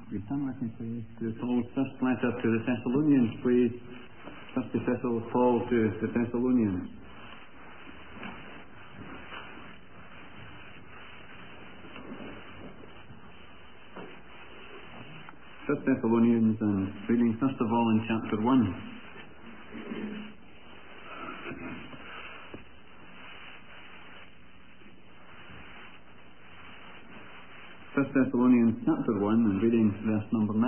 We turn with me, please, to Paul's first letter to the Thessalonians, please. First epistle of Paul to the Thessalonians. First Thessalonians, and reading first of all in chapter 1. First Thessalonians chapter 1 and reading verse number 9.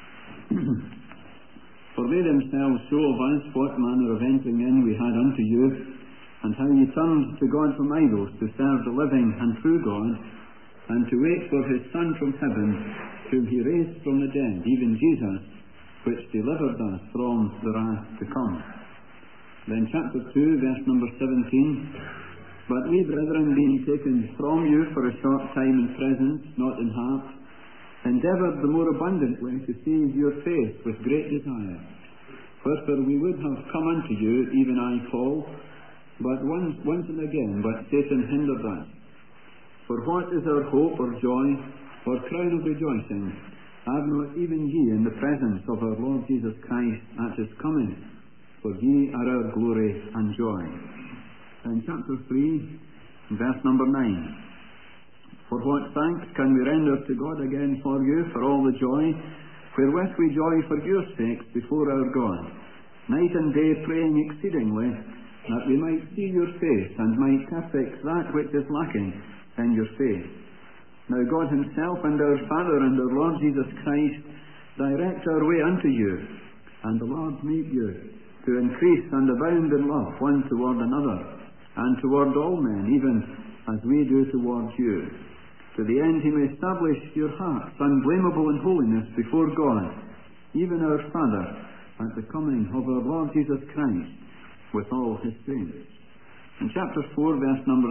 For they themselves show of us what manner of entering in we had unto you, and how ye turned to God from idols to serve the living and true God, and to wait for his Son from heaven, whom he raised from the dead, even Jesus, which delivered us from the wrath to come. Then chapter 2, verse number 17. But we, brethren, being taken from you for a short time in presence, not in heart, endeavoured the more abundantly to save your faith with great desire. Wherefore we would have come unto you, even I, Paul, but once and again, but Satan hindered us. For what is our hope or joy, or crown of rejoicing? Have not even ye in the presence of our Lord Jesus Christ at his coming? For ye are our glory and joy. In chapter 3, verse number 9. For what thanks can we render to God again for you, for all the joy wherewith we joy for your sakes before our God, night and day praying exceedingly, that we might see your face, and might perfect that which is lacking in your faith. Now God himself and our Father and our Lord Jesus Christ direct our way unto you, and the Lord make you to increase and abound in love one toward another, and toward all men, even as we do toward you, to the end he may establish your hearts unblameable in holiness before God, even our Father, at the coming of our Lord Jesus Christ, with all his saints. In chapter 4, verse number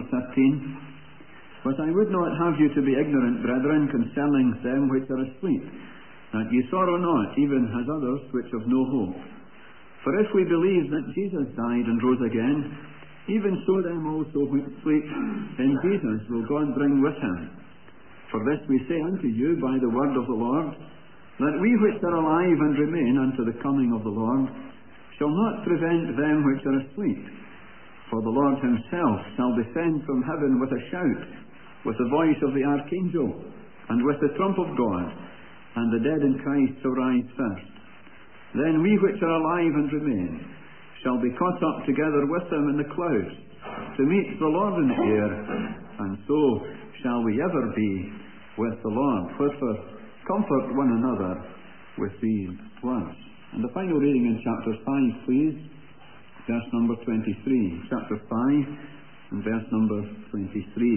13. But I would not have you to be ignorant, brethren, concerning them which are asleep, that ye sorrow not, even as others which have no hope. For if we believe that Jesus died and rose again, even so them also which sleep in Jesus will God bring with him. For this we say unto you by the word of the Lord, that we which are alive and remain unto the coming of the Lord shall not prevent them which are asleep. For the Lord himself shall descend from heaven with a shout, with the voice of the archangel, and with the trump of God, and the dead in Christ shall rise first. Then we which are alive and remain shall be caught up together with them in the clouds, to meet the Lord in the air, and so shall we ever be with the Lord. Wherefore, comfort one another with these words. And the final reading in chapter 5, please, verse number 23. Chapter 5, and verse number 23.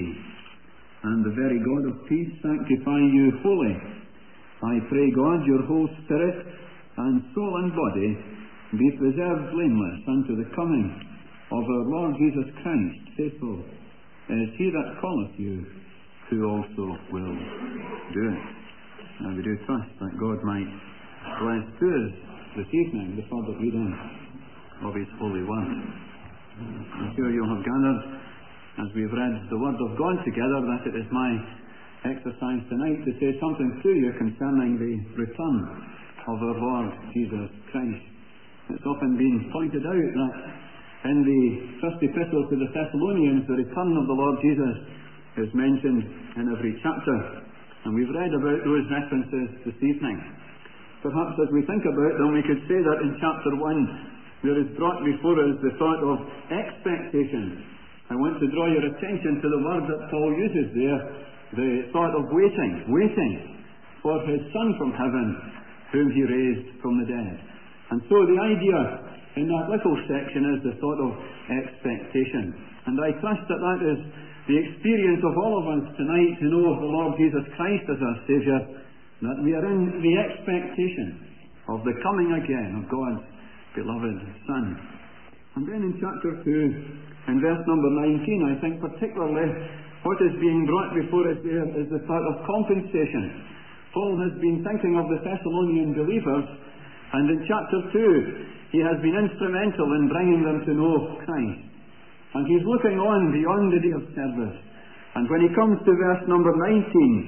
And the very God of peace sanctify you wholly. I pray God your whole spirit, and soul and body, be preserved blameless unto the coming of our Lord Jesus Christ. Faithful is he that calleth you, who also will do it. Now we do trust that God might bless to us this evening the further reading of his holy word. I'm sure you'll have gathered, as we've read the word of God together, that it is my exercise tonight to say something to you concerning the return of our Lord Jesus Christ. It's often been pointed out that in the first epistle to the Thessalonians, the return of the Lord Jesus is mentioned in every chapter, and we've read about those references this evening. Perhaps as we think about them, we could say that in chapter 1 there is brought before us the thought of expectation. I want to draw your attention to the word that Paul uses there, the thought of waiting for his Son from heaven, whom he raised from the dead. And so the idea in that little section is the thought of expectation. And I trust that that is the experience of all of us tonight to know the Lord Jesus Christ as our Saviour, that we are in the expectation of the coming again of God's beloved Son. And then in chapter 2, in verse number 19, I think particularly what is being brought before us there is the thought of compensation. Paul has been thinking of the Thessalonian believers, and in chapter 2, he has been instrumental in bringing them to know Christ. And he's looking on beyond the day of service. And when he comes to verse number 19,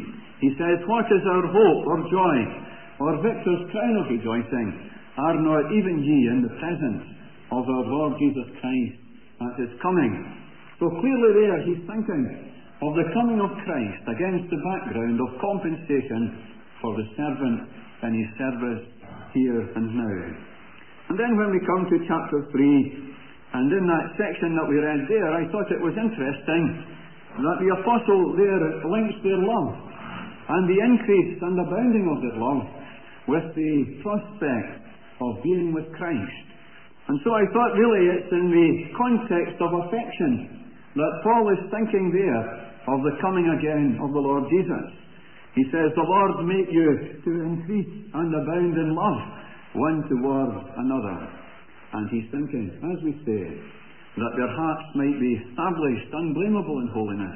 He says, "What is our hope or joy, or victor's crown of rejoicing? Are not even ye in the presence of our Lord Jesus Christ at his coming?" So clearly there he's thinking of the coming of Christ against the background of compensation for the servant in his service here and now. And then when we come to chapter 3, and in that section that we read there, I thought it was interesting that the apostle there links their love and the increase and abounding of their love with the prospect of being with Christ. And so I thought really it's in the context of affection that Paul is thinking there of the coming again of the Lord Jesus. He says, "The Lord make you to increase and abound in love one towards another." And he's thinking, as we say, that their hearts might be established unblameable in holiness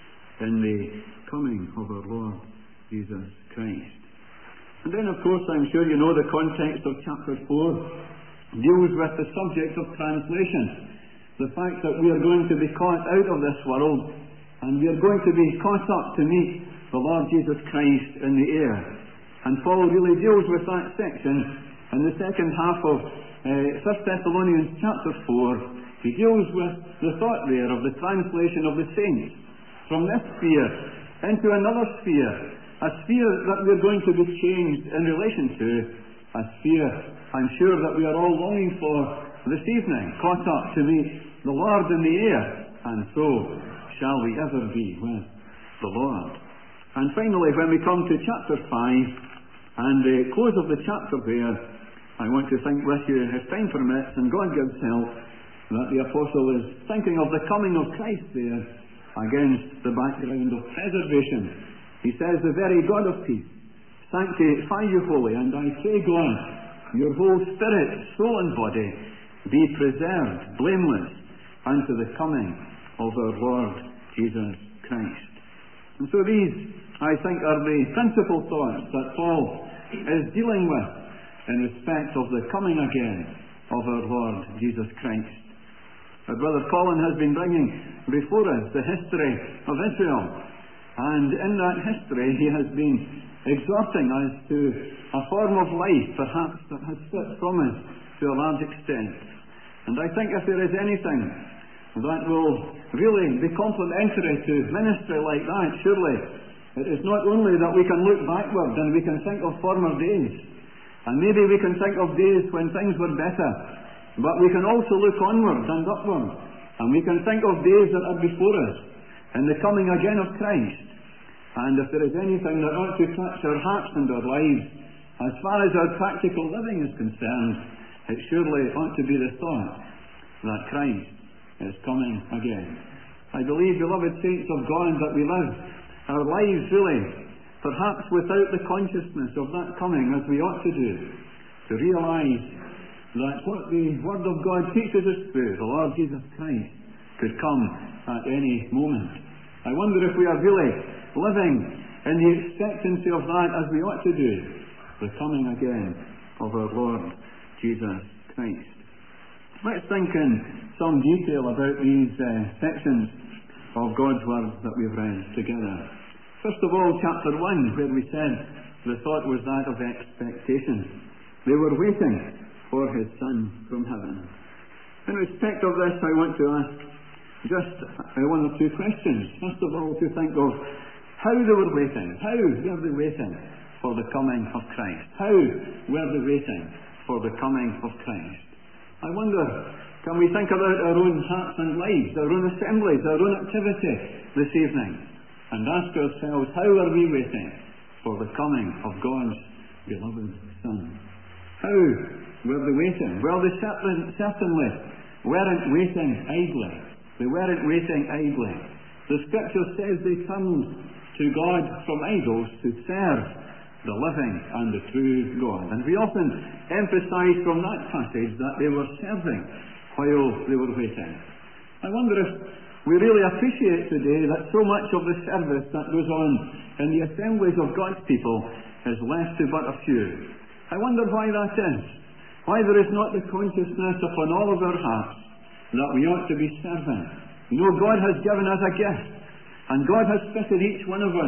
in the coming of our Lord Jesus Christ. And then, of course, I'm sure you know the context of chapter 4 deals with the subject of translation. The fact that we are going to be caught out of this world and we are going to be caught up to meet the Lord Jesus Christ in the air. And Paul really deals with that section in the second half of 1 Thessalonians chapter 4. He deals with the thought there of the translation of the saints from this sphere into another sphere, a sphere that we are going to be changed in relation to, a sphere I'm sure that we are all longing for this evening, caught up to meet the Lord in the air, and so shall we ever be with the Lord. And finally, when we come to chapter 5 and the close of the chapter there, I want to think with you, if time permits and God gives help, that the apostle is thinking of the coming of Christ there against the background of preservation. He says, "The very God of peace sanctify you wholly, and I pray God, your whole spirit, soul and body be preserved blameless unto the coming of our Lord Jesus Christ." And so these, I think, are the principal thoughts that Paul is dealing with in respect of the coming again of our Lord Jesus Christ. Our brother Colin has been bringing before us the history of Israel, and in that history he has been exhorting us to a form of life perhaps that has slipped from us to a large extent. And I think if there is anything that will really be complementary to ministry like that, surely it is not only that we can look backward and we can think of former days, and maybe we can think of days when things were better, but we can also look onward and upward, and we can think of days that are before us and the coming again of Christ. And if there is anything that ought to touch our hearts and our lives, as far as our practical living is concerned, it surely ought to be the thought that Christ is coming again. I believe, beloved saints of God, that we live our lives really, perhaps without the consciousness of that coming as we ought to do, to realise that what the Word of God teaches us through, the Lord Jesus Christ, could come at any moment. I wonder if we are really living in the expectancy of that as we ought to do, the coming again of our Lord Jesus Christ. Let's think in some detail about these sections of God's Word that we've read together. First of all, chapter 1, where we said the thought was that of expectation. They were waiting for his Son from heaven. In respect of this, I want to ask just one or two questions. First of all, to think of how they were waiting. How were they waiting for the coming of Christ? How were they waiting for the coming of Christ? I wonder, can we think about our own hearts and lives, our own assemblies, our own activity this evening, and ask ourselves, how are we waiting for the coming of God's beloved Son? How were they waiting? Well, they certainly weren't waiting idly. They weren't waiting idly. The Scripture says they turned to God from idols to serve the living and the true God. And we often emphasize from that passage that they were serving while they were waiting. I wonder if we really appreciate today that so much of the service that goes on in the assemblies of God's people is left to but a few. I wonder why that is. Why there is not the consciousness upon all of our hearts that we ought to be serving. You know, God has given us a gift, and God has fitted each one of us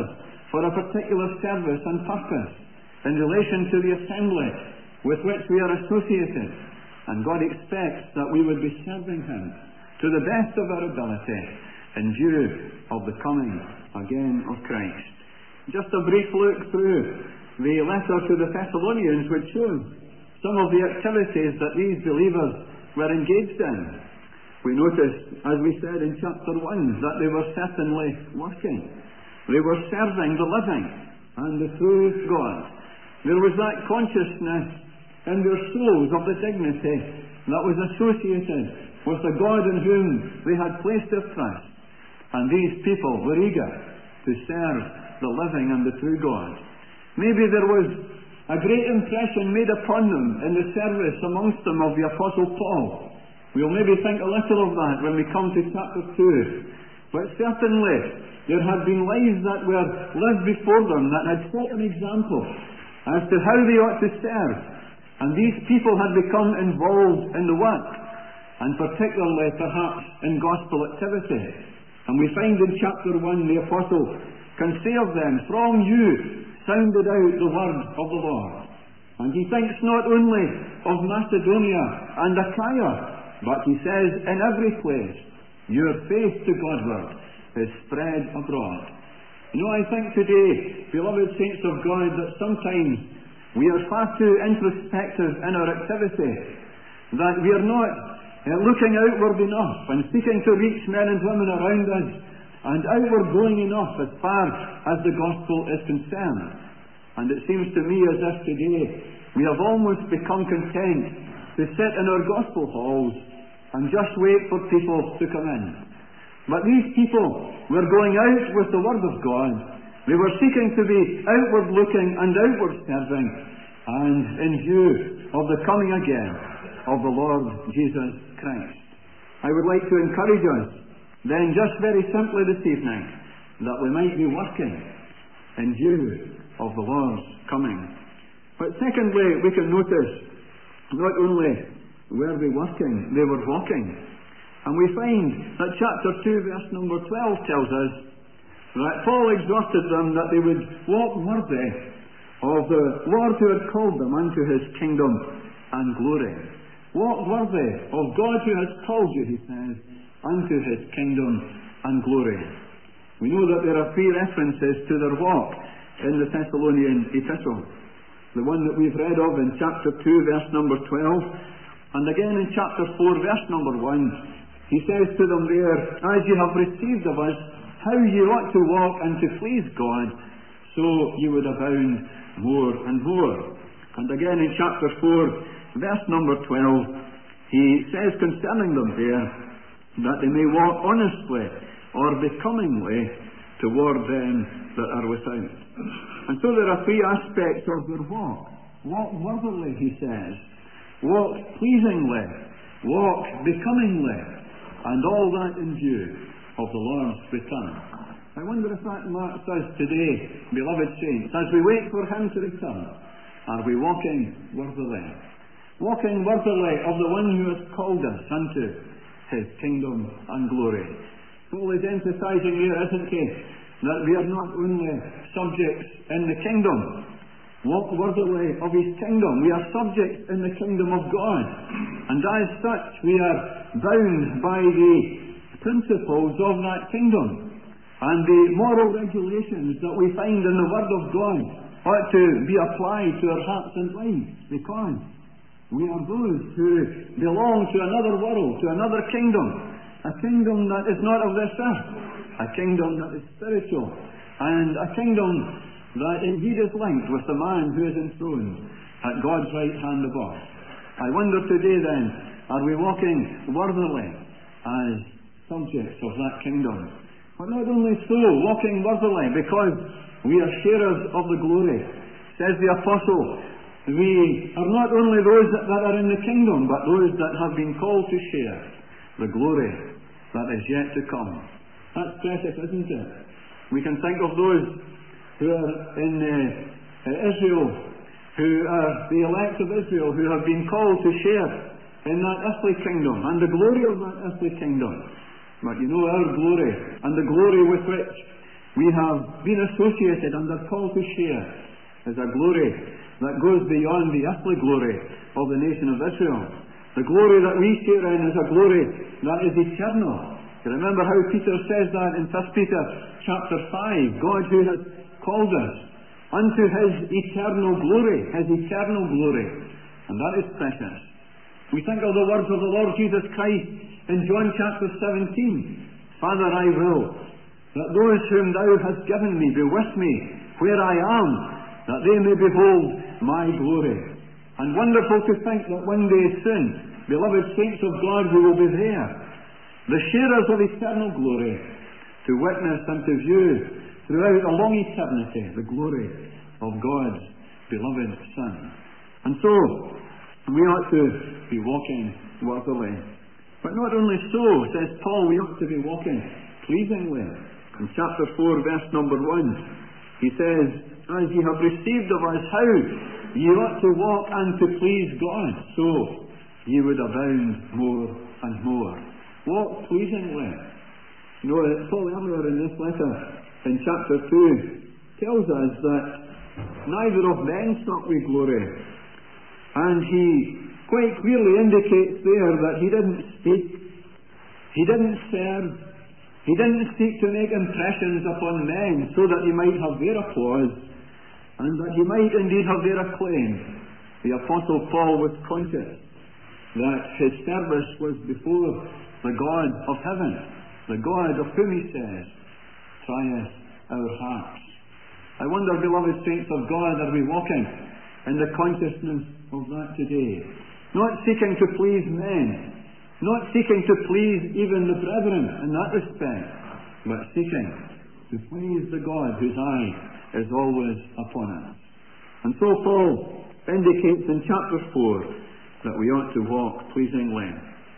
for a particular service and purpose in relation to the assembly with which we are associated. And God expects that we would be serving Him to the best of our ability in view of the coming again of Christ. Just a brief look through the letter to the Thessalonians would show some of the activities that these believers were engaged in. We noticed, as we said in chapter 1, that they were certainly working. They were serving the living and the true God. There was that consciousness in their souls of the dignity that was associated with the God in whom they had placed their trust. And these people were eager to serve the living and the true God. Maybe there was a great impression made upon them in the service amongst them of the Apostle Paul. We'll maybe think a little of that when we come to chapter 2. But certainly there had been lives that were lived before them that had set an example as to how they ought to serve. And these people had become involved in the work, and particularly perhaps in gospel activity. And we find in chapter 1 the Apostle can say of them, "From you sounded out the word of the Lord." And he thinks not only of Macedonia and Achaia, but he says, "In every place your faith to Godward is spread abroad." You know, I think today, beloved saints of God, that sometimes we are far too introspective in our activity, that we are not looking outward enough and seeking to reach men and women around us, and outward going enough as far as the gospel is concerned. And it seems to me as if today we have almost become content to sit in our gospel halls and just wait for people to come in. But these people were going out with the Word of God. They were seeking to be outward looking and outward serving, and in view of the coming again of the Lord Jesus Christ. I would like to encourage us then just very simply this evening that we might be working in view of the Lord's coming. But secondly, we can notice not only were they working, they were walking. And we find that chapter 2 verse number 12 tells us that Paul exhorted them that they would walk worthy of the Lord who had called them unto His kingdom and glory. Walk worthy of God who has called you, he says, unto His kingdom and glory. We know that there are 3 references to their walk in the Thessalonian epistle. The one that we've read of in chapter 2 verse number 12, and again in chapter 4 verse number 1, he says to them there, "As you have received of us how you ought to walk and to please God, so you would abound more and more." And again in chapter 4 verse number 12, he says concerning them there, that they may walk honestly or becomingly toward them that are without. And so there are 3 aspects of their walk. Walk worthily, he says. Walk pleasingly. Walk becomingly. And all that in view of the Lord's return. I wonder if that marks us today, beloved saints, as we wait for Him to return. Are we walking worthily? Walking worthily of the one who has called us unto His kingdom and glory. Paul is emphasizing here, isn't he, that we are not only subjects in the kingdom, walk worthily of His kingdom. We are subjects in the kingdom of God. And as such, we are bound by the principles of that kingdom. And the moral regulations that we find in the Word of God ought to be applied to our hearts and lives, because we are those who belong to another world, to another kingdom, a kingdom that is not of this earth, a kingdom that is spiritual, and a kingdom that indeed is linked with the man who is enthroned at God's right hand above. I wonder today then, are we walking worthily as subjects of that kingdom? But not only so, walking worthily because we are sharers of the glory. Says the Apostle, we are not only those that are in the kingdom, but those that have been called to share the glory that is yet to come. That's precious, isn't it? We can think of those who are in Israel, who are the elect of Israel, who have been called to share in that earthly kingdom and the glory of that earthly kingdom. But you know, our glory and the glory with which We have been associated and are called to share as a glory that goes beyond the earthly glory of the nation of Israel. The glory that we share in is a glory that is eternal. You remember how Peter says that in 1 Peter chapter 5, God who has called us unto His eternal glory, and that is precious. We think of the words of the Lord Jesus Christ in John chapter 17. Father, I will that those whom Thou hast given me be with me where I am, that they may behold my glory. And wonderful to think that one day soon, beloved saints of God, we will be there, the sharers of eternal glory, to witness and to view throughout a long eternity the glory of God's beloved Son. And so, we ought to be walking worthily. But not only so, says Paul, we ought to be walking pleasingly. In chapter 4, verse number 1, he says, As ye have received of us how ye ought to walk and to please God, so ye would abound more and more. Walk pleasingly. You know, Paul earlier in this letter, in chapter 2, tells us that neither of men sought we glory. And he quite clearly indicates there that he didn't speak, he didn't serve, he didn't seek to make impressions upon men so that he might have their applause and that he might indeed have their acclaim. The Apostle Paul was conscious that his service was before the God of heaven, the God of whom he says, trieth our hearts. I wonder, beloved saints of God, are we walking in the consciousness of that today? Not seeking to please men, not seeking to please even the brethren in that respect, but seeking to please the God whose eye is always upon us. And so Paul indicates in chapter 4 that we ought to walk pleasingly.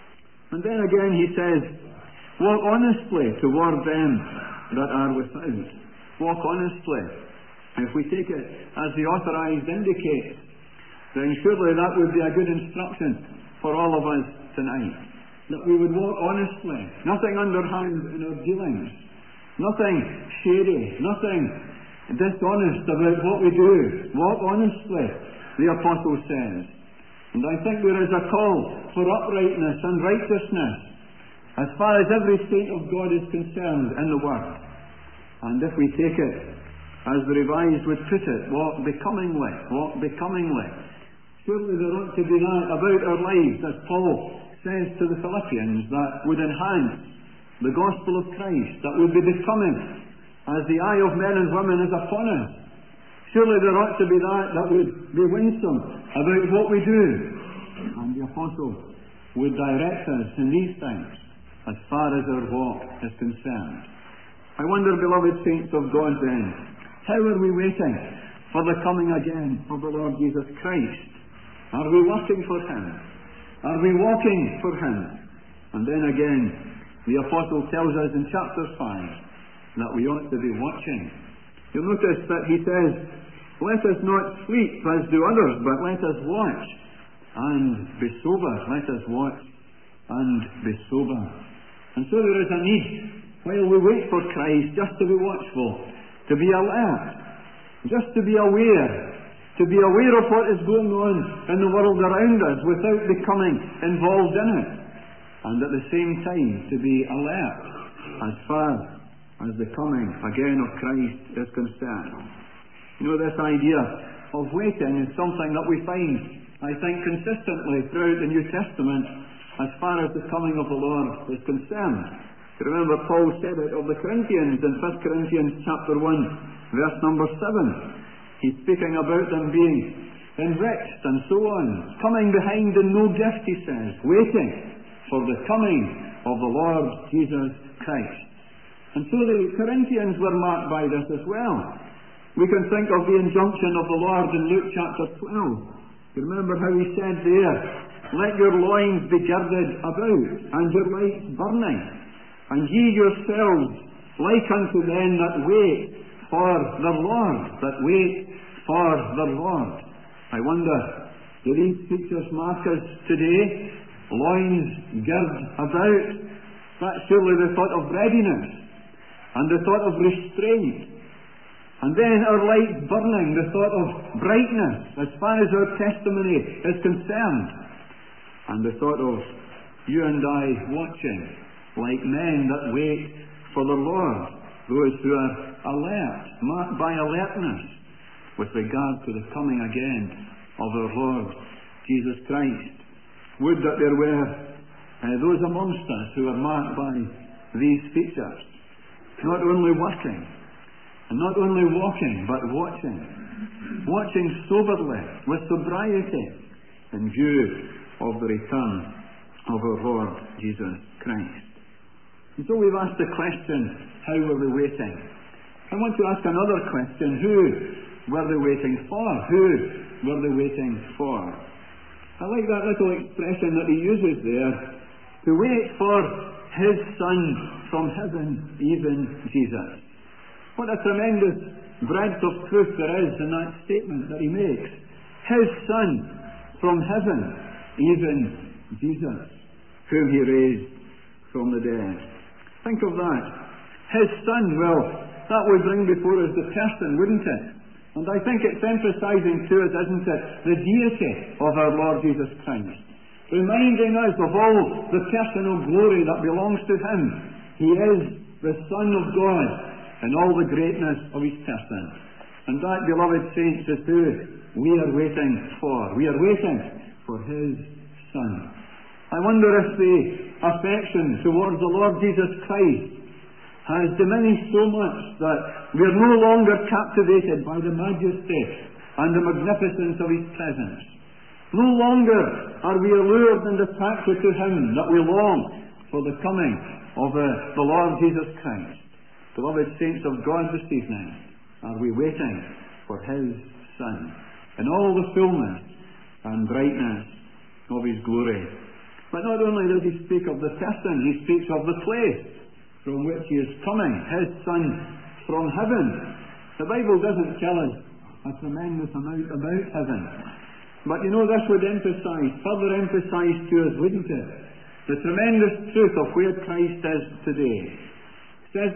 And then again he says, walk honestly toward them that are without. Walk honestly. If we take it as the authorized indicates, then surely that would be a good instruction for all of us tonight. That we would walk honestly, nothing underhand in our dealings, nothing shady, nothing dishonest about what we do. Walk honestly, the Apostle says. And I think there is a call for uprightness and righteousness as far as every saint of God is concerned in the Word. And if we take it as the Revised would put it, walk becomingly, walk becomingly. Surely there ought to be that about our lives, as Paul says to the Philippians, that would enhance the gospel of Christ, that would be becoming as the eye of men and women is upon us. Surely there ought to be that would be winsome about what we do. And the Apostle would direct us in these things as far as our walk is concerned. I wonder, beloved saints of God, then, how are we waiting for the coming again of the Lord Jesus Christ? Are we working for Him? Are we walking for Him? And then again, the Apostle tells us in chapter 5 that we ought to be watching. You'll notice that he says, let us not sleep as do others, but let us watch and be sober. Let us watch and be sober. And so there is a need, while we wait for Christ, just to be watchful, to be alert, just to be aware of what is going on in the world around us without becoming involved in it, and at the same time to be alert as far as the coming again of Christ is concerned. You know, this idea of waiting is something that we find, I think, consistently throughout the New Testament as far as the coming of the Lord is concerned. You remember Paul said it of the Corinthians in 1 Corinthians chapter 1, verse number 7. He's speaking about them being enriched and so on, coming behind in no gift, he says, waiting for the coming of the Lord Jesus Christ. And so the Corinthians were marked by this as well. We can think of the injunction of the Lord in Luke chapter 12. You remember how he said there, let your loins be girded about, and your lights burning, and ye yourselves like unto men that wait for the Lord, that wait for the Lord. I wonder, do these preachers mark us today? Loins girt about? That's surely the thought of readiness. and the thought of restraint. And then our light burning, the thought of brightness, as far as our testimony is concerned. And the thought of you and I watching, like men that wait for the Lord, those who are alert, marked by alertness, with regard to the coming again of our Lord Jesus Christ. Would that there were those amongst us who are marked by these features, not only working, and not only walking, but watching soberly, with sobriety, in view of the return of our Lord Jesus Christ. And so we've asked the question, how were they waiting? I want to ask another question, who were they waiting for? Who were they waiting for? I like that little expression that he uses there, to wait for his Son from heaven, even Jesus. What a tremendous breadth of truth there is in that statement that he makes. His Son from heaven, even Jesus, whom he raised from the dead. Think of that. His Son, well, that would bring before us the person, wouldn't it? And I think it's emphasizing to us, isn't it, the deity of our Lord Jesus Christ. Reminding us of all the personal glory that belongs to him. He is the Son of God in all the greatness of his person. And that, beloved saints, is who we are waiting for. We are waiting for his Son. I wonder if the affection towards the Lord Jesus Christ has diminished so much that we are no longer captivated by the majesty and the magnificence of his presence. No longer are we allured and attracted to him, that we long for the coming of the Lord Jesus Christ. Beloved saints of God, this evening, are we waiting for his Son in all the fullness and brightness of his glory? But not only does he speak of the person, he speaks of the place from which he is coming, his Son from heaven. The Bible doesn't tell us a tremendous amount about heaven. But you know, this would further emphasize to us, wouldn't it, the tremendous truth of where Christ is today. Says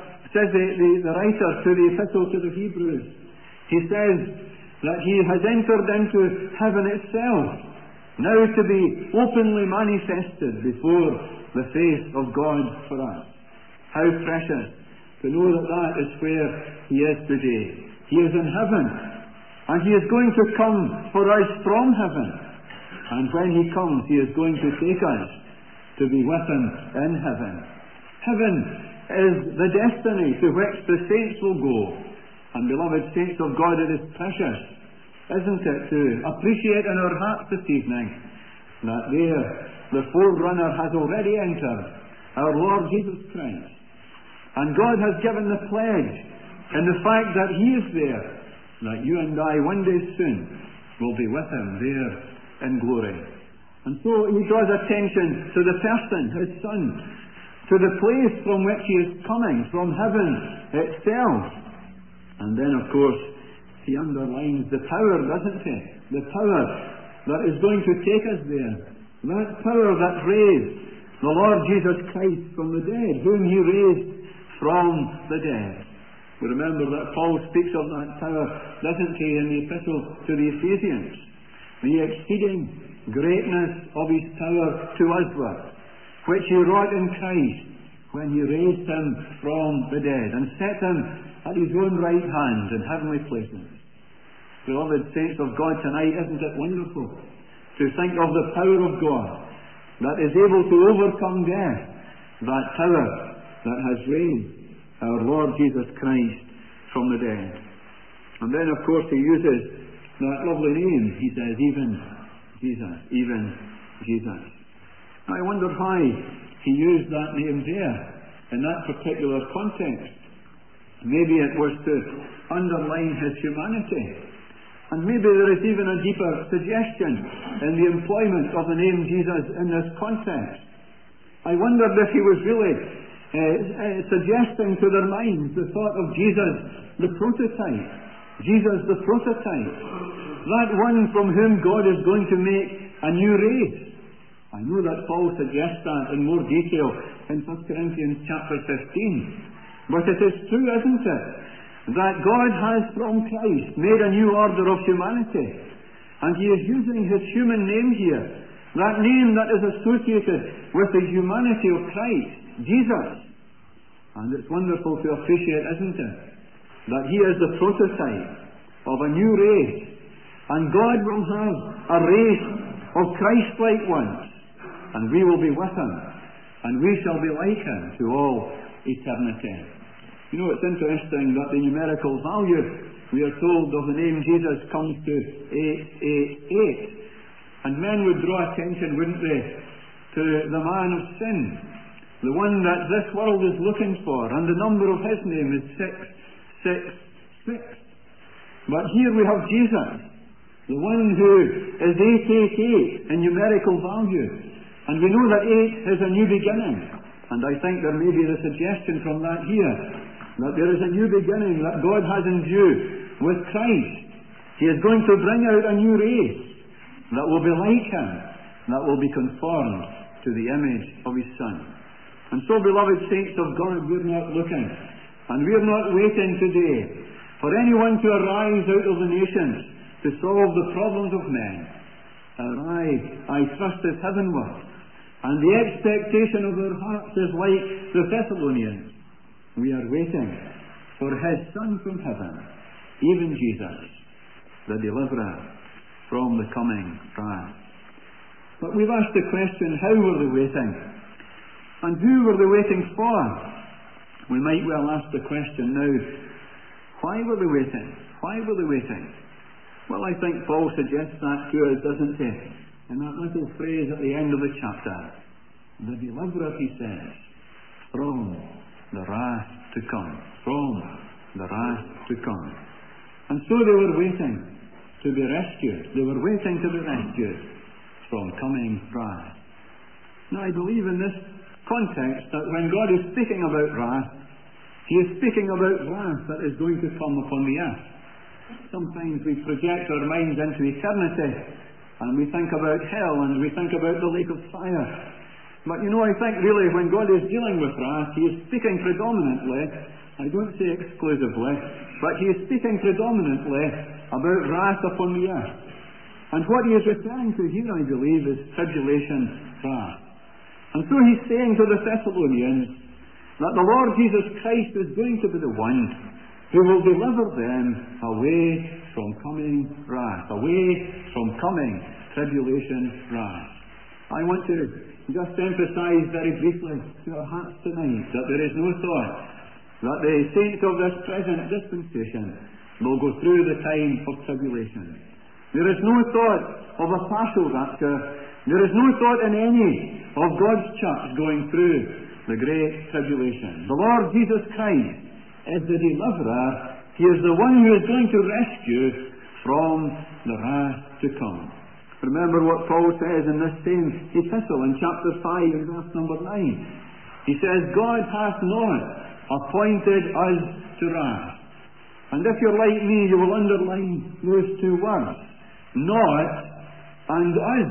the writer to the Epistle to the Hebrews, he says that he has entered into heaven itself, now to be openly manifested before the face of God for us. How precious to know that that is where he is today. He is in heaven, and he is going to come for us from heaven. And when he comes, he is going to take us to be with him in heaven. Heaven is the destiny to which the saints will go. And beloved saints of God, it is precious, isn't it, to appreciate in our hearts this evening that there the forerunner has already entered, our Lord Jesus Christ. And God has given the pledge in the fact that he is there, that you and I one day soon will be with him there in glory. And so he draws attention to the person, his Son, to the place from which he is coming, from heaven itself. And then, of course, he underlines the power, doesn't he? The power that is going to take us there. That power that raised the Lord Jesus Christ from the dead, whom he raised from the dead. We remember that Paul speaks of that power, doesn't he, in the Epistle to the Ephesians. The exceeding greatness of his power to usward, which he wrought in Christ when he raised him from the dead and set him at his own right hand in heavenly places. Beloved saints of God, tonight, isn't it wonderful to think of the power of God that is able to overcome death, that power that has raised our Lord Jesus Christ from the dead. And then, of course, he uses that lovely name. He says, even Jesus. I wonder why he used that name there in that particular context. Maybe it was to underline his humanity. And maybe there is even a deeper suggestion in the employment of the name Jesus in this context. I wondered if he was really suggesting to their minds the thought of Jesus, the prototype. Jesus, the prototype. That one from whom God is going to make a new race. I know that Paul suggests that in more detail in 1 Corinthians chapter 15. But it is true, isn't it, that God has from Christ made a new order of humanity. And He is using His human name here, that name that is associated with the humanity of Christ, Jesus. And it's wonderful to appreciate, isn't it, that He is the prototype of a new race. And God will have a race of Christ-like ones. And we will be with Him. And we shall be like Him to all eternity. You know, it's interesting that the numerical value, we are told, of the name Jesus comes to 888. And men would draw attention, wouldn't they, to the man of sin, the one that this world is looking for, and the number of his name is 666. But here we have Jesus, the one who is 888 in numerical value. And we know that 8 is a new beginning. And I think there may be the suggestion from that here, that there is a new beginning that God has in view with Christ. He is going to bring out a new race that will be like Him, that will be conformed to the image of His Son. And so, beloved saints of God, we're not looking, and we're not waiting today for anyone to arise out of the nations to solve the problems of men. Our eye, I trust, is heavenward, and the expectation of our hearts is like the Thessalonians. We are waiting for His Son from heaven, even Jesus, the deliverer from the coming wrath. But we've asked the question, how were they waiting? And who were they waiting for? We might well ask the question now, why were they waiting? Why were they waiting? Well, I think Paul suggests that to us, doesn't he? In that little phrase at the end of the chapter. The deliverer, he says, from the wrath to come. From the wrath to come. And so they were waiting to be rescued. They were waiting to be rescued from coming wrath. Now, I believe in this context that when God is speaking about wrath, He is speaking about wrath that is going to come upon the earth. Sometimes we project our minds into eternity, and we think about hell, and we think about the lake of fire. But you know, I think really when God is dealing with wrath, He is speaking predominantly, I don't say exclusively, but He is speaking predominantly about wrath upon the earth. And what He is referring to here, I believe, is tribulation wrath. And so He's saying to the Thessalonians that the Lord Jesus Christ is going to be the one who will deliver them away from coming wrath, away from coming tribulation wrath. I want to just emphasize very briefly to our hearts tonight that there is no thought that the saints of this present dispensation will go through the time of tribulation. There is no thought of a partial rapture. There is no thought in any of God's church going through the great tribulation. The Lord Jesus Christ is the deliverer. He is the one who is going to rescue from the wrath to come. Remember what Paul says in this same epistle in chapter 5 and verse number 9. He says, God hath not appointed us to wrath. And if you're like me, you will underline those two words. Not and us.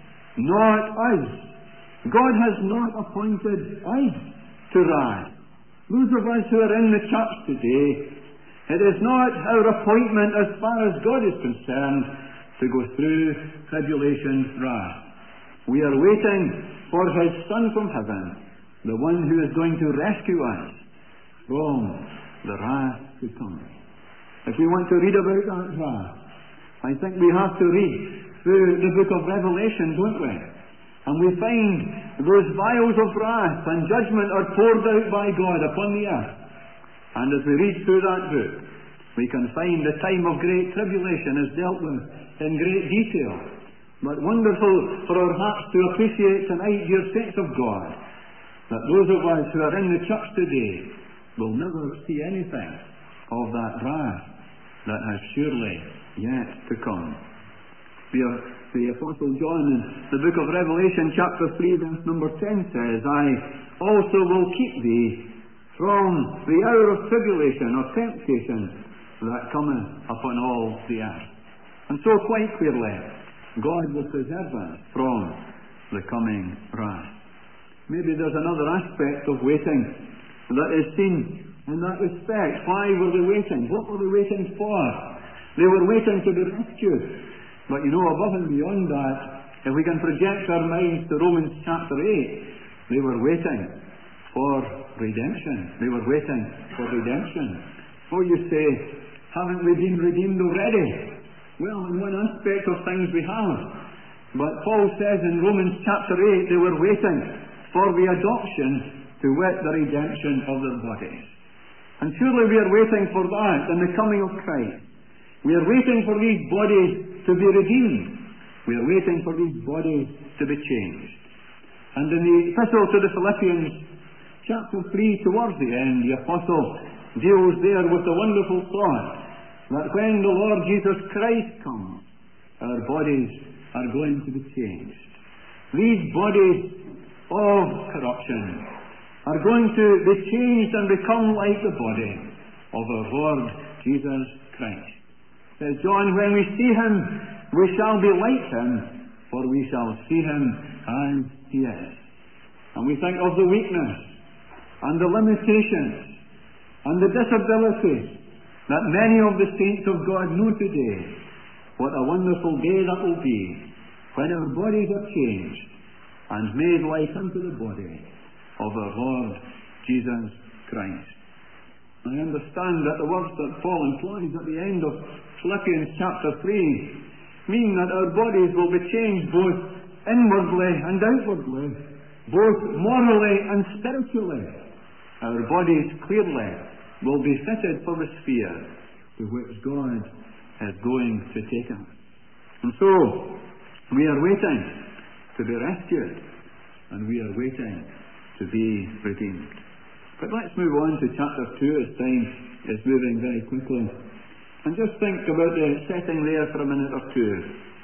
Not us. God has not appointed us to wrath. Those of us who are in the church today, it is not our appointment as far as God is concerned to go through tribulation wrath. We are waiting for His Son from heaven, the one who is going to rescue us from the wrath to come. If we want to read about that wrath, I think we have to read through the book of Revelation, don't we? And we find those vials of wrath and judgment are poured out by God upon the earth. And as we read through that book, we can find the time of great tribulation is dealt with in great detail. But wonderful for our hearts to appreciate tonight, dear saints of God, that those of us who are in the church today will never see anything of that wrath that has surely yet to come. The Apostle John in the book of Revelation chapter 3 verse number 10 says, I also will keep thee from the hour of tribulation or temptation that cometh upon all the earth. And so quite clearly, God will preserve us from the coming wrath. Maybe there's another aspect of waiting that is seen in that respect. Why were they waiting? What were they waiting for? They were waiting to be rescued. But above and beyond that, if we can project our minds to Romans chapter 8, they were waiting for redemption. They were waiting for redemption. Oh, you say, haven't we been redeemed already? Well, in one aspect of things we have. But Paul says in Romans chapter 8, they were waiting for the adoption, to wit, the redemption of their bodies. And surely we are waiting for that in the coming of Christ. We are waiting for these bodies to be redeemed. We are waiting for these bodies to be changed. And in the epistle to the Philippians, chapter 3, towards the end, the apostle deals there with the wonderful thought that when the Lord Jesus Christ comes, our bodies are going to be changed. These bodies of corruption are going to be changed and become like the body of our Lord Jesus Christ. Says John, when we see Him, we shall be like Him, for we shall see Him as He is. And we think of the weakness and the limitations and the disabilities that many of the saints of God know today. What a wonderful day that will be when our bodies are changed and made like unto the body of our Lord Jesus Christ. I understand that the words that Paul employs at the end of Philippians chapter 3 mean that our bodies will be changed both inwardly and outwardly, both morally and spiritually. Our bodies clearly will be fitted for the sphere to which God is going to take us. And so, we are waiting to be rescued, and we are waiting to be redeemed. But let's move on to chapter 2 as time is moving very quickly. And just think about the setting there for a minute or two.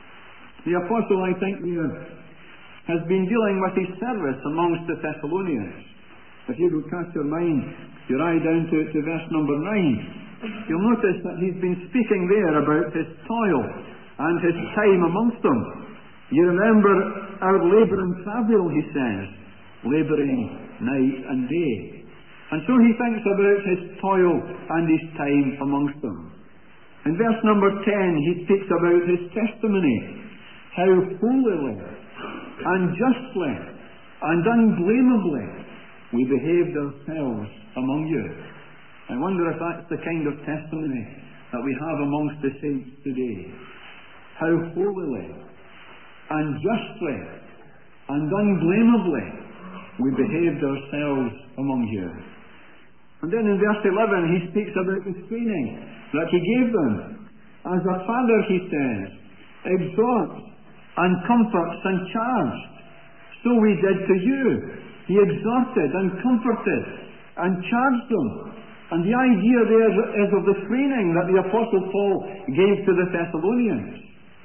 The apostle, I think, here has been dealing with his service amongst the Thessalonians. If you would cast your eye down to verse number 9, you'll notice that he's been speaking there about his toil and his time amongst them. You remember our labour and travail, he says, labouring night and day. And so he thinks about his toil and his time amongst them. In verse number 10, he speaks about his testimony, how holily and justly and unblameably we behaved ourselves among you. I wonder if that's the kind of testimony that we have amongst the saints today. How holily and justly and unblameably we behaved ourselves among you. And then in verse 11 he speaks about the training that he gave them. As a father, he says, exhorts and comforts and charged. So we did to you. He exhorted and comforted and charged them. And the idea there is of the training that the Apostle Paul gave to the Thessalonians.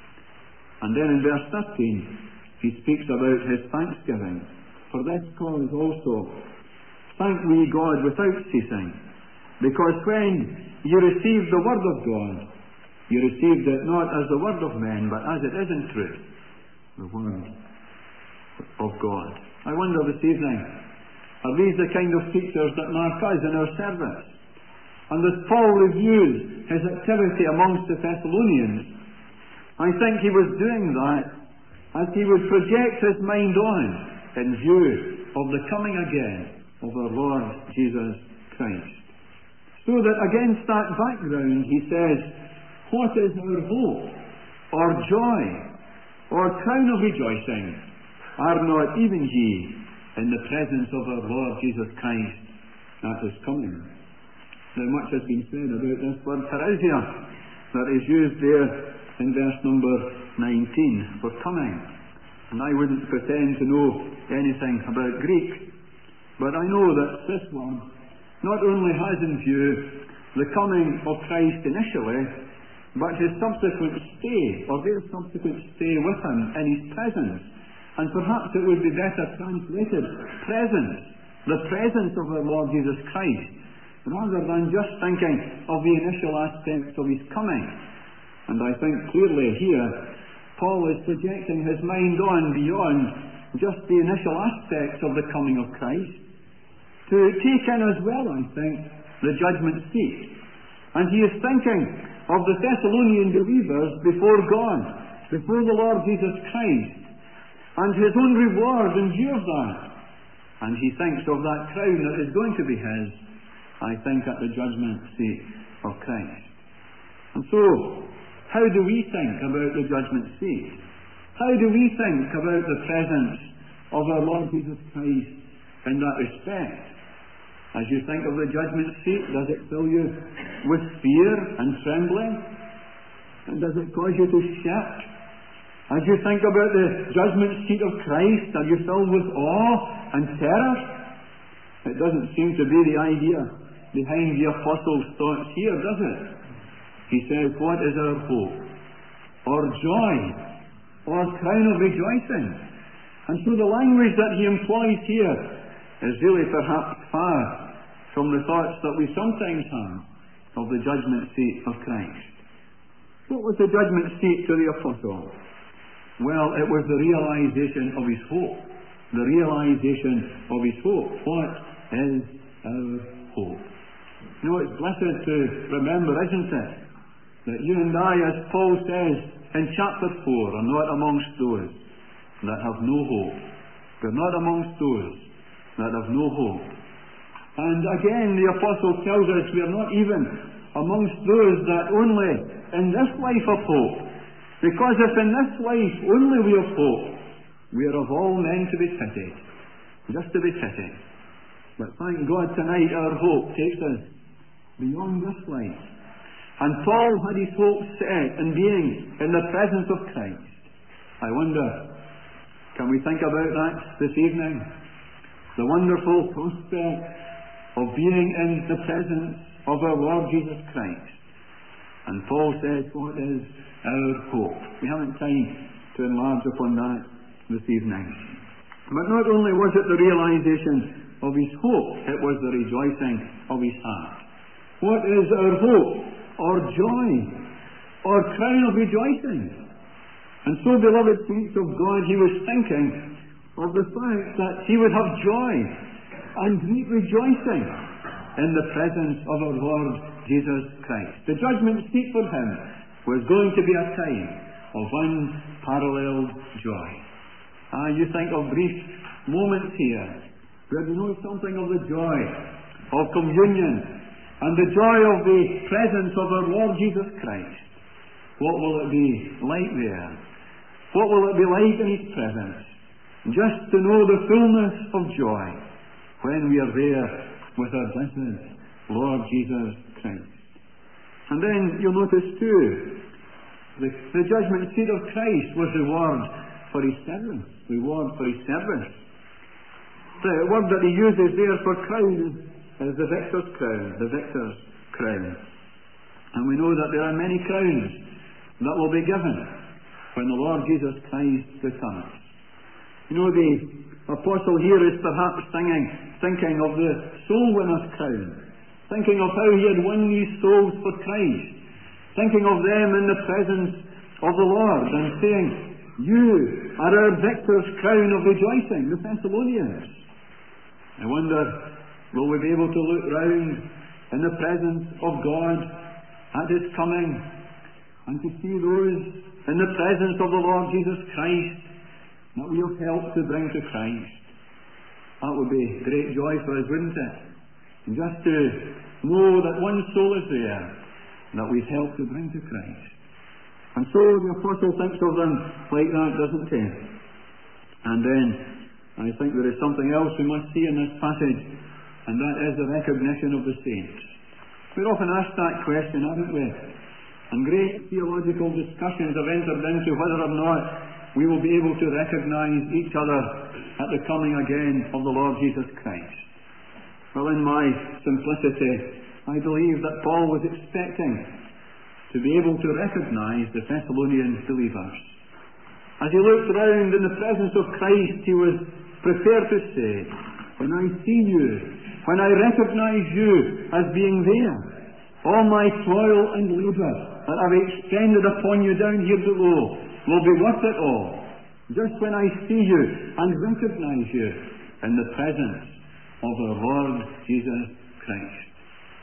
And then in verse 13 he speaks about his thanksgiving. For this cause also thank we God without ceasing, because when you received the word of God, you received it not as the word of men, but as it is in truth, the word of God. I wonder this evening, are these the kind of features that mark us in our service? And as Paul reviews his activity amongst the Thessalonians, I think he was doing that as he would project his mind on in view of the coming again of our Lord Jesus Christ. So that against that background he says, what is our hope, or joy, or crown of rejoicing? Are not even ye in the presence of our Lord Jesus Christ at his coming? Now much has been said about this word parousia that is used there in verse number 19 for coming. And I wouldn't pretend to know anything about Greek, but I know that this one not only has in view the coming of Christ initially, but his subsequent stay, or their subsequent stay with him in his presence. And perhaps it would be better translated presence, the presence of our Lord Jesus Christ, rather than just thinking of the initial aspects of his coming. And I think clearly here Paul is projecting his mind on beyond just the initial aspects of the coming of Christ, to take in as well, I think, the judgment seat. And he is thinking of the Thessalonian believers before God, before the Lord Jesus Christ, and his own reward in view of that. And he thinks of that crown that is going to be his, I think, at the judgment seat of Christ. And so, how do we think about the judgment seat? How do we think about the presence of our Lord Jesus Christ in that respect? As you think of the judgment seat, does it fill you with fear and trembling? And does it cause you to shake? As you think about the judgment seat of Christ, are you filled with awe and terror? It doesn't seem to be the idea behind the Apostle's thoughts here, does it? He says, what is our hope? Or joy? Or crown of rejoicing? And so the language that he employs here is really perhaps far from the thoughts that we sometimes have of the judgment seat of Christ. What was the judgment seat to the Apostle? Well, it was the realization of his hope. The realization of his hope. What is our hope? You know, it's blessed to remember, isn't it, that you and I, as Paul says in chapter 4, are not amongst those that have no hope. We're not amongst those that have no hope. And again, the Apostle tells us we are not even amongst those that only in this life have hope. Because if in this life only we have hope, we are of all men to be pitied. Just to be pitied. But thank God tonight our hope takes us beyond this life. And Paul had his hope set in being in the presence of Christ. I wonder, can we think about that this evening? The wonderful prospect of being in the presence of our Lord Jesus Christ. And Paul says, what is our hope? We haven't time to enlarge upon that this evening. But not only was it the realization of his hope, it was the rejoicing of his heart. What is our hope, or joy, or crown of rejoicing? And so, beloved saints of God, he was thinking of the fact that he would have joy and great rejoicing in the presence of our Lord Jesus Christ. The judgment seat for him was going to be a time of unparalleled joy. You think of brief moments here where you know something of the joy of communion and the joy of the presence of our Lord Jesus Christ. What will it be like there? What will it be like in his presence? Just to know the fullness of joy when we are there with our blessed Lord Jesus Christ. And then you'll notice too, the judgment seat of Christ was reward for his service. Reward for his service. The word that he uses there for crown is the victor's crown. The victor's crown. And we know that there are many crowns that will be given when the Lord Jesus Christ returns. You know, the apostle here is perhaps thinking of the soul winner's crown, thinking of how he had won these souls for Christ, thinking of them in the presence of the Lord, and saying, you are our victor's crown of rejoicing, the Thessalonians. I wonder, will we be able to look round in the presence of God at his coming, and to see those in the presence of the Lord Jesus Christ that we have helped to bring to Christ? That would be great joy for us, wouldn't it? And just to know that one soul is there that we've helped to bring to Christ. And so the apostle thinks of them like that, doesn't he? And then I think there is something else we must see in this passage, and that is the recognition of the saints. We're often asked that question, haven't we? And great theological discussions have entered into whether or not we will be able to recognize each other at the coming again of the Lord Jesus Christ. Well, in my simplicity, I believe that Paul was expecting to be able to recognize the Thessalonian believers. As he looked round in the presence of Christ, he was prepared to say, when I see you, when I recognize you as being there, all my toil and labour that I've extended upon you down here below will be worth it all. Just when I see you and recognize you in the presence of our Lord Jesus Christ.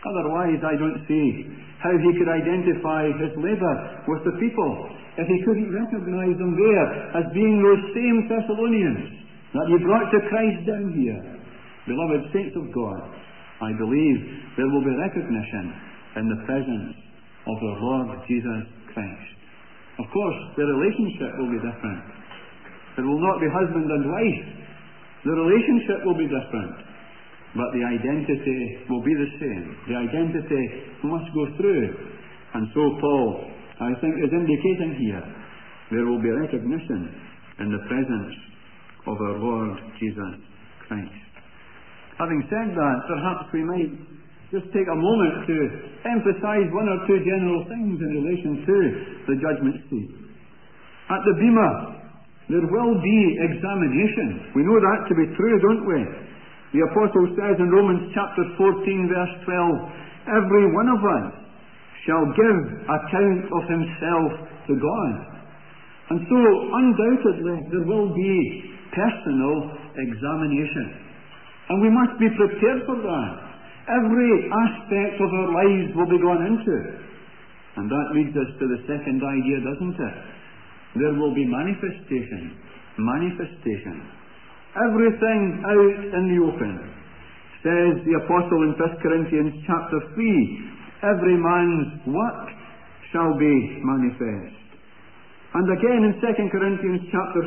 Otherwise, I don't see how he could identify his labour with the people if he couldn't recognise them there as being those same Thessalonians that he brought to Christ down here. Beloved saints of God, I believe there will be recognition in the presence of our Lord Jesus Christ. Of course, the relationship will be different. It will not be husband and wife. The relationship will be different. But the identity will be the same. The identity must go through. And so Paul, I think, is indicating here there will be recognition in the presence of our Lord Jesus Christ. Having said that, perhaps we might just take a moment to emphasize one or two general things in relation to the judgment seat. At the Bema, there will be examination. We know that to be true, don't we? The Apostle says in Romans chapter 14, verse 12, every one of us shall give account of himself to God. And so, undoubtedly, there will be personal examination. And we must be prepared for that. Every aspect of our lives will be gone into. And that leads us to the second idea, doesn't it? There will be manifestation. Manifestation. Everything out in the open. Says the Apostle in 1 Corinthians chapter 3, every man's work shall be manifest. And again in 2 Corinthians chapter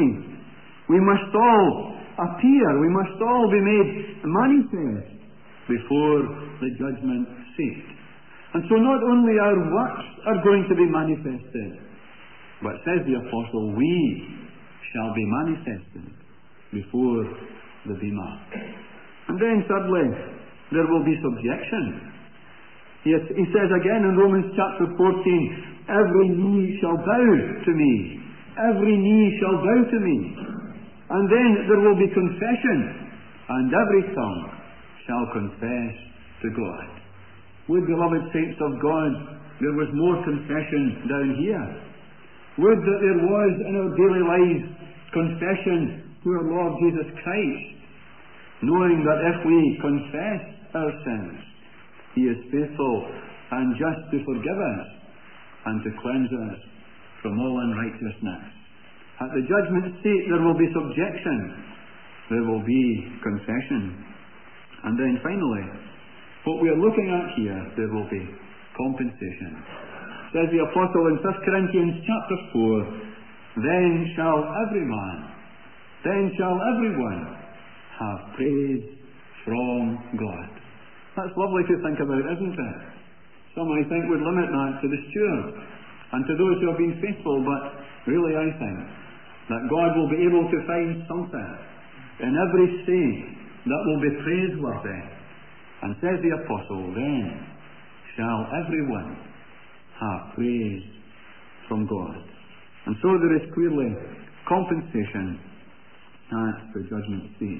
5, we must all appear, we must all be made manifest before the judgment seat. And so not only our works are going to be manifested, but says the Apostle, we shall be manifested before the Bema. And then thirdly, there will be subjection. He says again in Romans chapter 14, every knee shall bow to me. Every knee shall bow to me. And then there will be confession, and every tongue shall confess to God. Would, beloved saints of God, there was more confession down here. Would that there was in our daily lives confession to our Lord Jesus Christ, knowing that if we confess our sins, He is faithful and just to forgive us and to cleanse us from all unrighteousness. At the judgment seat there will be subjection, there will be confession. And then finally, what we are looking at here, there will be compensation. Says the Apostle in 1 Corinthians chapter 4, then shall every man, then shall everyone have praise from God. That's lovely to think about, isn't it? Some, I think, would limit that to the steward and to those who have been faithful, but really I think that God will be able to find something in every saint that will be praiseworthy. And says the Apostle, then shall everyone have praise from God. And so there is clearly compensation at the judgment seat.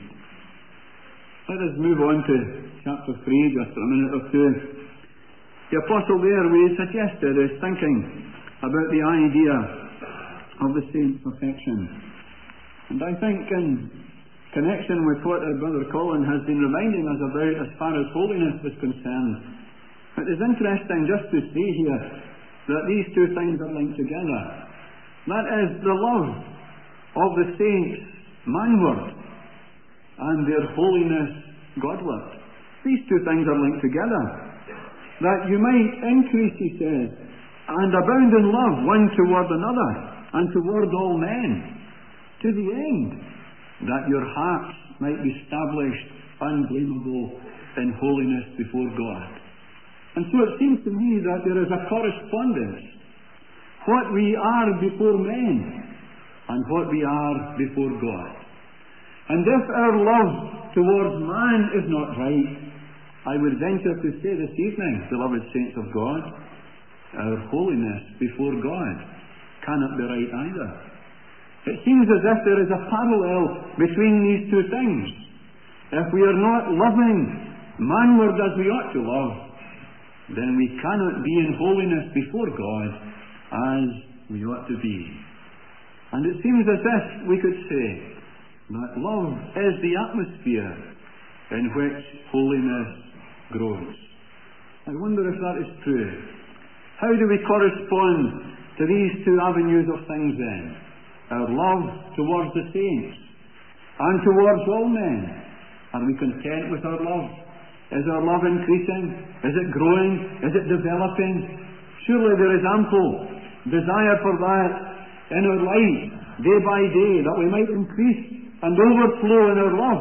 Let us move on to chapter 3 just for a minute or two. The Apostle there, we suggested, is thinking about the idea of the saint's perfection. And I think in connection with what our brother Colin has been reminding us about as far as holiness is concerned, it is interesting just to see here that these two things are linked together. That is the love of the saints manward and their holiness Godward. These two things are linked together. That you might increase, he says, and abound in love one toward another and toward all men, to the end that your hearts might be established unblameable in holiness before God. And so it seems to me that there is a correspondence. What we are before men and what we are before God. And if our love towards man is not right, I would venture to say this evening, beloved saints of God, our holiness before God cannot be right either. It seems as if there is a parallel between these two things. If we are not loving manward as we ought to love, then we cannot be in holiness before God as we ought to be. And it seems as if we could say that love is the atmosphere in which holiness grows. I wonder if that is true. How do we correspond to these two avenues of things then? Our love towards the saints and towards all men. Are we content with our love? Is our love increasing? Is it growing? Is it developing? Surely there is ample desire for that in our life, day by day, that we might increase and overflow in our love,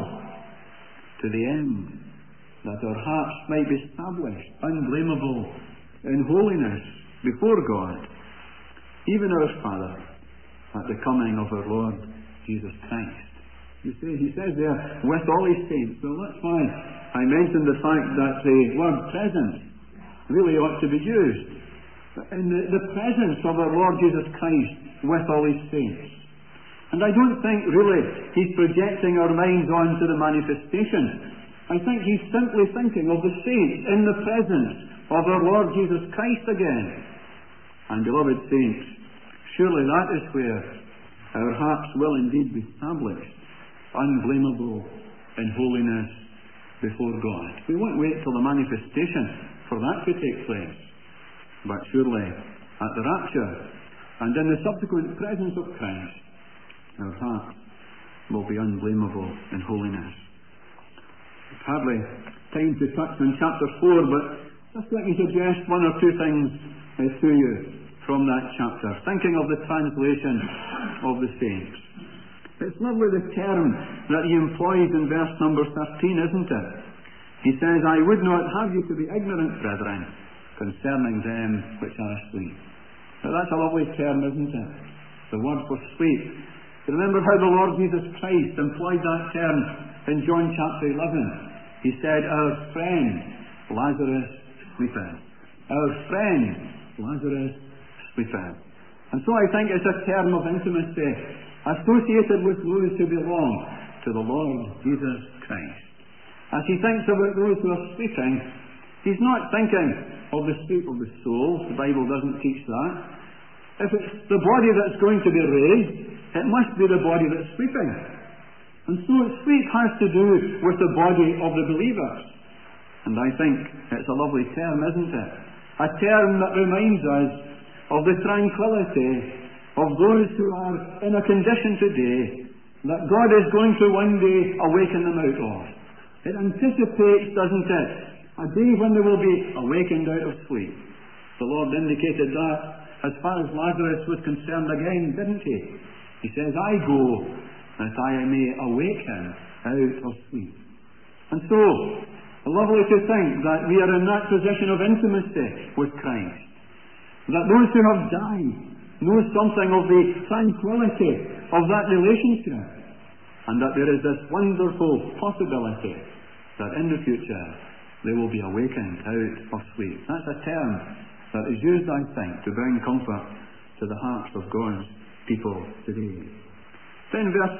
to the end that our hearts might be established unblameable in holiness before God, even our Father, at the coming of our Lord Jesus Christ. He says there, with all his saints. So that's why I mentioned the fact that the word present really ought to be used. In the presence of our Lord Jesus Christ with all his saints. And I don't think really he's projecting our minds onto the manifestation. I think he's simply thinking of the saints in the presence of our Lord Jesus Christ again. And beloved saints, surely that is where our hearts will indeed be established, unblameable in holiness before God. We won't wait till the manifestation for that to take place, but surely at the rapture and in the subsequent presence of Christ, our hearts will be unblameable in holiness. It's hardly time to touch on chapter 4, but just let me suggest one or two things to you from that chapter, thinking of the translation of the saints. It's lovely the term that he employs in verse number 13, isn't it? He says, I would not have you to be ignorant, brethren, concerning them which are asleep. Now that's a lovely term, isn't it? The word for sleep. Remember how the Lord Jesus Christ employed that term in John chapter 11. He said, our friend Lazarus sleepeth. Our friend Lazarus sleepeth. And so I think it's a term of intimacy associated with those who belong to the Lord Jesus Christ. As he thinks about those who are sleeping, he's not thinking of the sleep of the soul. The Bible doesn't teach that. If it's the body that's going to be raised, it must be the body that's sleeping. And so sleep has to do with the body of the believers. And I think it's a lovely term, isn't it? A term that reminds us of the tranquility of those who are in a condition today that God is going to one day awaken them out of. It anticipates, doesn't it, a day when they will be awakened out of sleep. The Lord indicated that as far as Lazarus was concerned again, didn't he? He says, I go that I may awake him out of sleep. And so, lovely to think that we are in that position of intimacy with Christ. That those who have died know something of the tranquility of that relationship. And that there is this wonderful possibility that in the future they will be awakened out of sleep. That's a term that is used, I think, to bring comfort to the hearts of God's people today. Then verse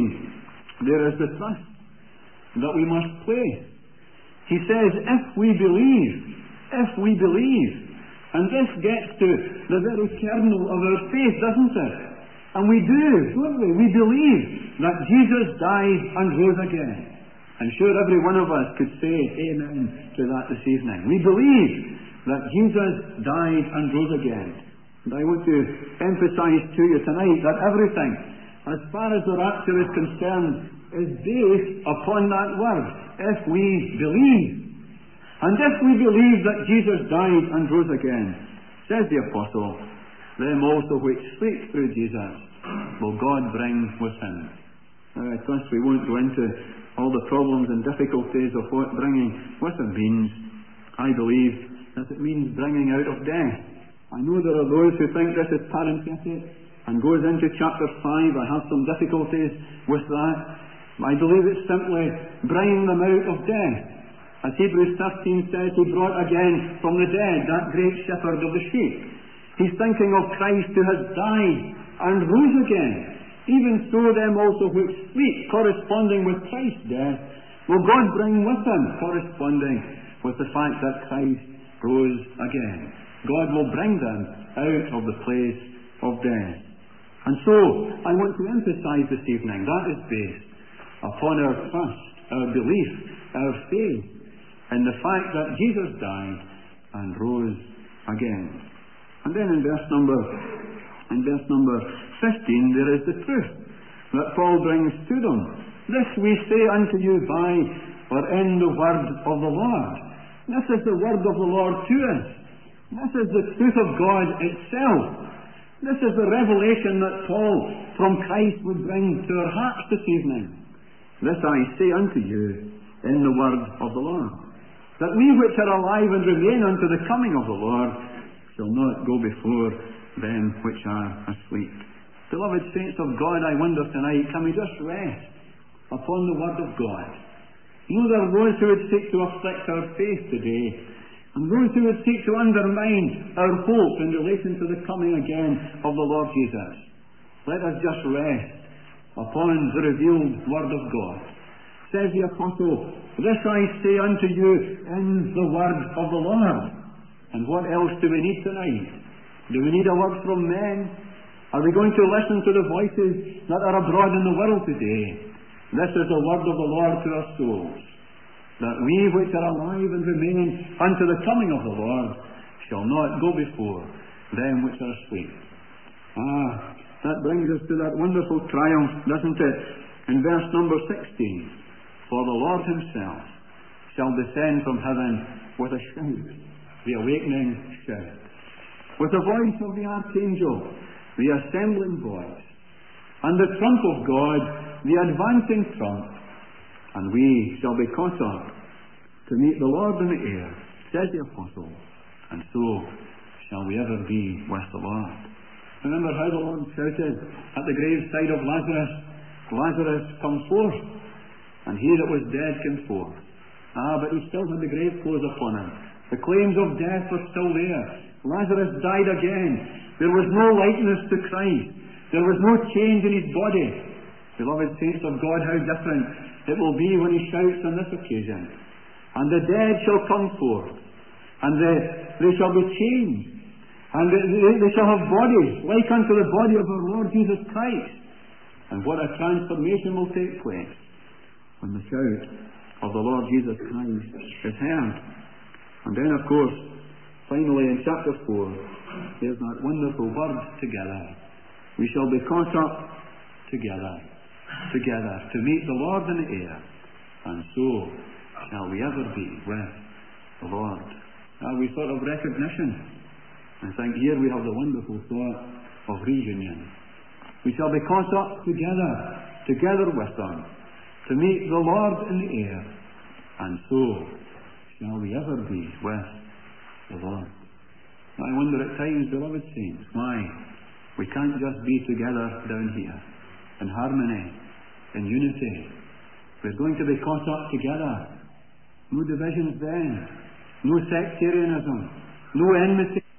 14, there is the trust that we must place. He says, if we believe, and this gets to the very kernel of our faith, doesn't it? And we do, don't we? We believe that Jesus died and rose again. I'm sure every one of us could say amen to that this evening. We believe that Jesus died and rose again. And I want to emphasize to you tonight that everything, as far as the rapture is concerned, is based upon that word, if we believe. And if we believe that Jesus died and rose again, says the Apostle, them also which sleep through Jesus will God bring with him. Now I trust we won't go into all the problems and difficulties of what bringing with him means. I believe that it means bringing out of death. I know there are those who think this is parenthetic and goes into chapter 5. I have some difficulties with that. I believe it's simply bringing them out of death. As Hebrews 13 says, he brought again from the dead that great shepherd of the sheep. He's thinking of Christ who has died and rose again. Even so them also which sleep, corresponding with Christ's death, will God bring with him, corresponding with the fact that Christ rose again. God will bring them out of the place of death. And so, I want to emphasize this evening, that is based upon our trust, our belief, our faith, in the fact that Jesus died and rose again. And then in verse number 15, there is the truth that Paul brings to them. This we say unto you by or in the word of the Lord. This is the word of the Lord to us. This is the truth of God itself. This is the revelation that Paul from Christ would bring to our hearts this evening. This I say unto you in the word of the Lord, that we which are alive and remain unto the coming of the Lord shall not go before them which are asleep. Beloved saints of God, I wonder tonight, can we just rest upon the word of God? You know, there are those who would seek to afflict our faith today, and those who would seek to undermine our hope in relation to the coming again of the Lord Jesus. Let us just rest upon the revealed word of God. Says the apostle, this I say unto you in the word of the Lord. And what else do we need tonight? Do we need a word from men? Are we going to listen to the voices that are abroad in the world today? This is the word of the Lord to our souls, that we which are alive and remain unto the coming of the Lord shall not go before them which are asleep. That brings us to that wonderful triumph, doesn't it? In verse number 16, for the Lord himself shall descend from heaven with a shout, the awakening shout, with the voice of the archangel, the assembling voice, and the trump of God, the advancing trump, and we shall be caught up to meet the Lord in the air, says the apostle, and so shall we ever be with the Lord. Remember how the Lord shouted at the graveside of Lazarus, Lazarus, come forth. And he that was dead came forth. But he still had the grave clothes upon him. The claims of death were still there. Lazarus died again. There was no likeness to Christ. There was no change in his body. Beloved saints of God, how different it will be when he shouts on this occasion. And the dead shall come forth, and they shall be changed, and they shall have bodies like unto the body of our Lord Jesus Christ. And what a transformation will take place when the shout of the Lord Jesus Christ is heard. And then, of course, finally in chapter 4, there's that wonderful word, together. We shall be caught up together to meet the Lord in the air, and so shall we ever be with the Lord. We thought of recognition. I think here we have the wonderful thought of reunion. We shall be caught up together with them, to meet the Lord in the air, and so shall we ever be with the Lord. I wonder at times, beloved saints, why we can't just be together down here, in harmony, in unity. We're going to be caught up together. No divisions then, no sectarianism, no enmity.